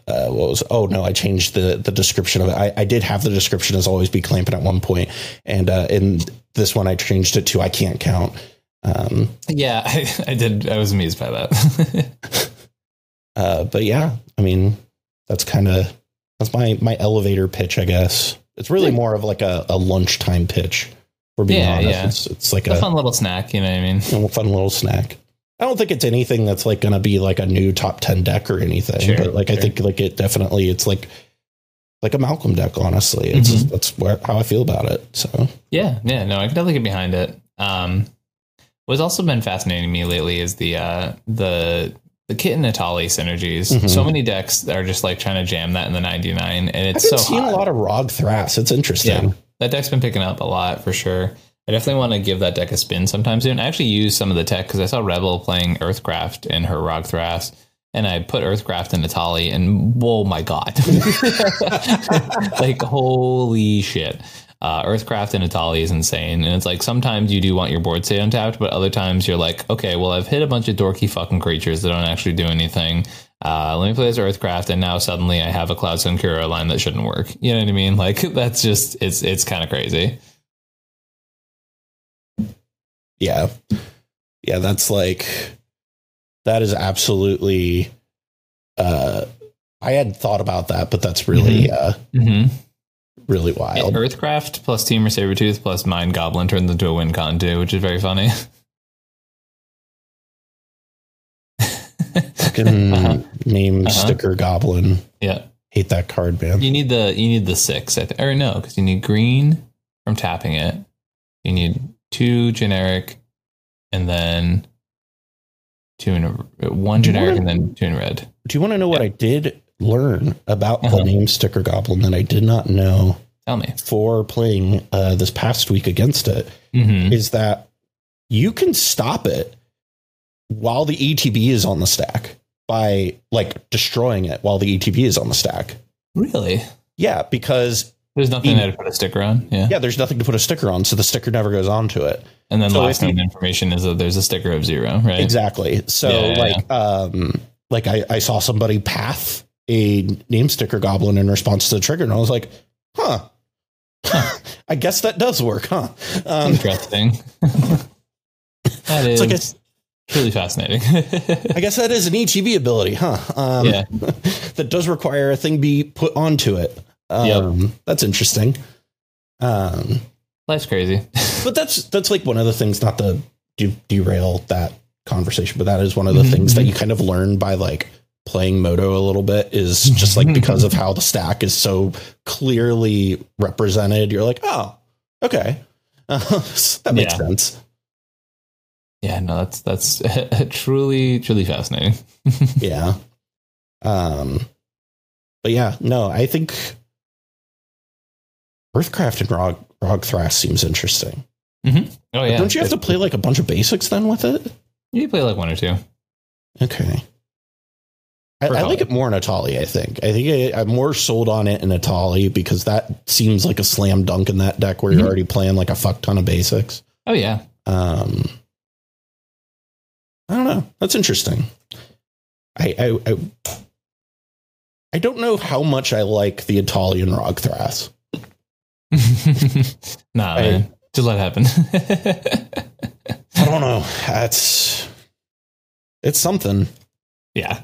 I changed the description of it. I did have the description as always be clamping at one point. And in this one, I changed it to I can't count.
Yeah, I did. I was amused by that.
But yeah, I mean, that's my elevator pitch, I guess. It's really more of like a lunchtime pitch, for being honest.
Yeah.
It's like
a fun little snack, you know what I mean?
A fun little snack. I don't think it's anything that's like going to be like a new top 10 deck or anything, but like I think like it's like a Malcolm deck, honestly. It's that's how I feel about it. So
yeah, no, I can definitely get behind it. What's also been fascinating to me lately is the Kit and Natali synergies. So many decks are just like trying to jam that in the 99, and it's so
seen a lot of Rog Thras. It's interesting.
Yeah, that deck's been picking up a lot for sure. I definitely want to give that deck a spin sometime soon. I actually used some of the tech because I saw Rebel playing Earthcraft in her Rog Thras, and I put Earthcraft in Natali, and oh my god, like holy shit. Earthcraft and Natali is insane, and it's like sometimes you do want your board state untapped, but other times you're like, okay, well I've hit a bunch of dorky fucking creatures that don't actually do anything. Let me play this Earthcraft, and now suddenly I have a Cloudstone Kuro line that shouldn't work. You know what I mean? Like that's just it's kind of crazy.
Yeah, that's like that is absolutely. I had thought about that, but that's really really wild.
Earthcraft plus Temur Sabertooth plus Mind Goblin turns into a win con too, which is very funny.
Fucking name sticker Goblin.
Yeah,
hate that card, man.
You need the 6, I think, or no, because you need green from tapping it. You need 2 generic, and then 1 generic, and then 2 in red. Do
you want to know what I did learn about the name sticker Goblin that I did not know?
Tell me.
For playing this past week against it, is that you can stop it while the ETB is on the stack by like destroying it while the ETB is on the stack.
Really?
Yeah, because
there's nothing there to put a sticker on. Yeah,
there's nothing to put a sticker on, so the sticker never goes onto it.
And then last known information is that there's a sticker of 0, right?
Exactly. So like I saw somebody path a name sticker Goblin in response to the trigger, and I was like, I guess that does work, huh?
Interesting. That is like really fascinating.
I guess that is an ETB ability, huh? That does require a thing be put onto it. That's interesting.
Life's crazy.
But that's like one of the things, not to derail that conversation, but that is one of the things that you kind of learn by like playing Moto a little bit, is just like because of how the stack is so clearly represented. You're like, oh, okay. That makes sense.
Yeah, no, that's truly fascinating.
Yeah. But yeah, no, I think Earthcraft and Rog Thras seems interesting.
Oh yeah.
But don't you have to play like a bunch of basics then with it?
You play like 1 or 2.
Okay. I like it more in Natali, I think. I'm more sold on it in Natali because that seems like a slam dunk in that deck where you're already playing like a fuck ton of basics.
Oh yeah.
I don't know. That's interesting. I don't know how much I like the Italian Rog Thras.
Nah, man. Just let it happen.
I don't know. It's something.
Yeah.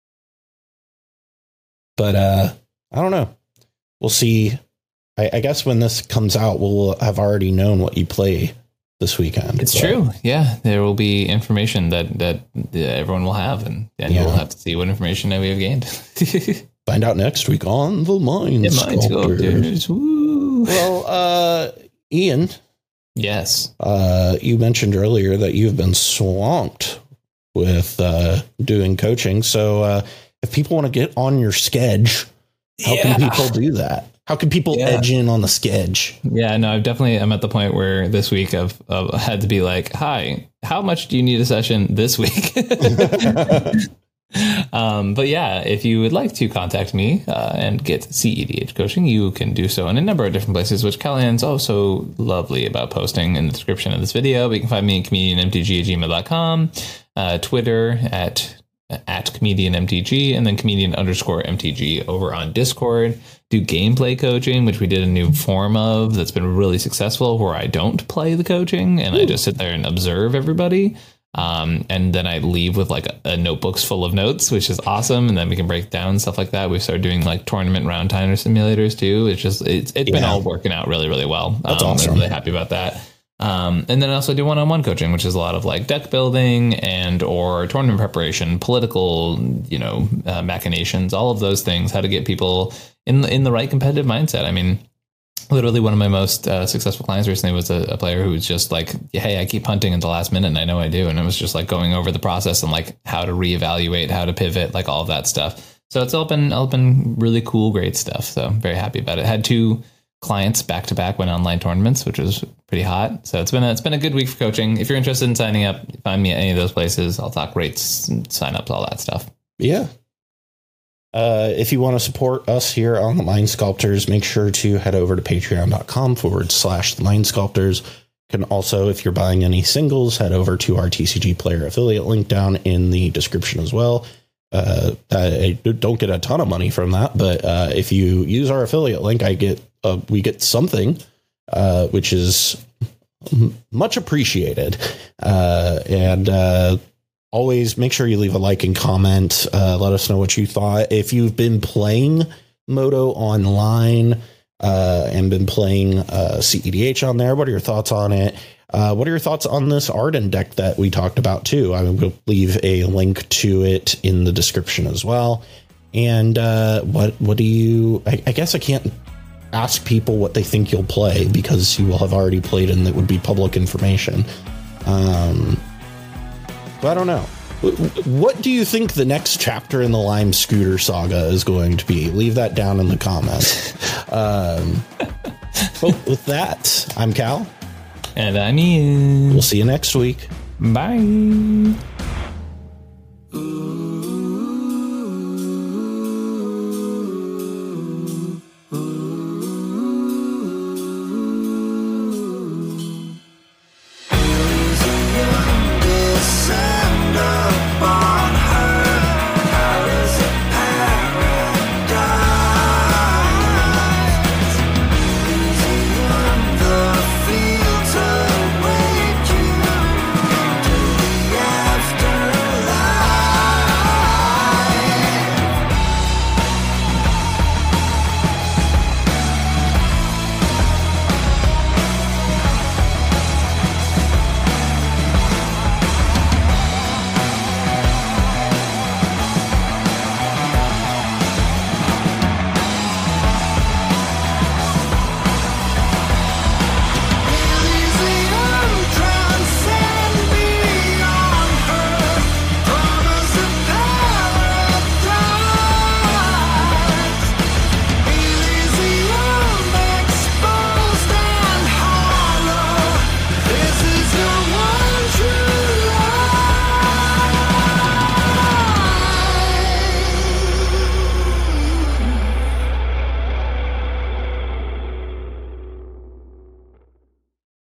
But I don't know. We'll see. I guess when this comes out, we'll have already known what you play this weekend.
It's true. Yeah. There will be information that everyone will have, and you'll have to see what information that we have gained.
Find out next week on the Mind Sculptors. Well, Ian.
Yes.
You mentioned earlier that you've been swamped with doing coaching. So if people want to get on your schedule, how can people do that? How can people edge in on the schedule?
Yeah, no, I'm at the point where this week I've had to be like, hi, how much do you need a session this week? But yeah, if you would like to contact me and get CEDH coaching, you can do so in a number of different places, which Callahan's also lovely about posting in the description of this video. But you can find me at comedianmtg@gmail.com, Twitter at comedianmtg, and then comedian_mtg over on Discord. Do gameplay coaching, which we did a new form of that's been really successful, where I don't play the coaching and I just sit there and observe everybody. And then I leave with like a notebooks full of notes, which is awesome. And then we can break down stuff like that. We started doing like tournament round timer simulators too. It's been all working out really, really well.
That's awesome.
I'm really happy about that. And then I also do one-on-one coaching, which is a lot of like deck building and or tournament preparation, political, machinations, all of those things, how to get people in the right competitive mindset. I mean, literally one of my most successful clients recently was a player who was just like, hey, I keep hunting at the last minute and I know I do. And it was just like going over the process and like how to reevaluate, how to pivot, like all of that stuff. So it's all been really cool, great stuff. So I'm very happy about it. Had 2 clients back to back win online tournaments, which was pretty hot. So it's been a good week for coaching. If you're interested in signing up, find me at any of those places. I'll talk rates, sign ups, all that stuff.
Yeah. If you want to support us here on the Mind Sculptors, make sure to head over to patreon.com/the Mind Sculptors. Can also, if you're buying any singles, head over to our TCG Player affiliate link down in the description as well. I don't get a ton of money from that, but if you use our affiliate link, we get something, which is much appreciated. And always make sure you leave a like and comment. Let us know what you thought. If you've been playing Moto online and been playing CEDH on there, what are your thoughts on it? What are your thoughts on this Arden deck that we talked about too? I will leave a link to it in the description as well. And what do you? I guess I can't ask people what they think you'll play because you will have already played and it would be public information. But I don't know. What do you think the next chapter in the Lime Scooter saga is going to be? Leave that down in the comments. But with that, I'm Cal.
And I'm Ian.
We'll see you next week.
Bye.